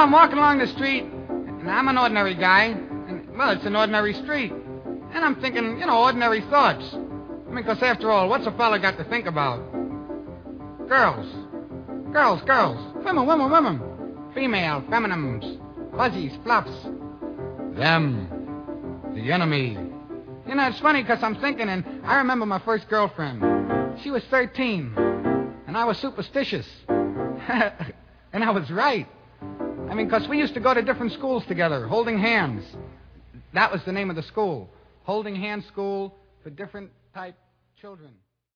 I'm walking along the street, and I'm an ordinary guy, and, well, it's an ordinary street. And I'm thinking, ordinary thoughts. Because after all, what's a fella got to think about? Girls. Girls. Women. Female, feminines, fuzzies, fluffs. Them. The enemy. It's funny because I'm thinking, and I remember my first girlfriend. She was 13, and I was superstitious. And I was right. Because we used to go to different schools together, holding hands. That was the name of the school. Holding Hands School for Different Type Children.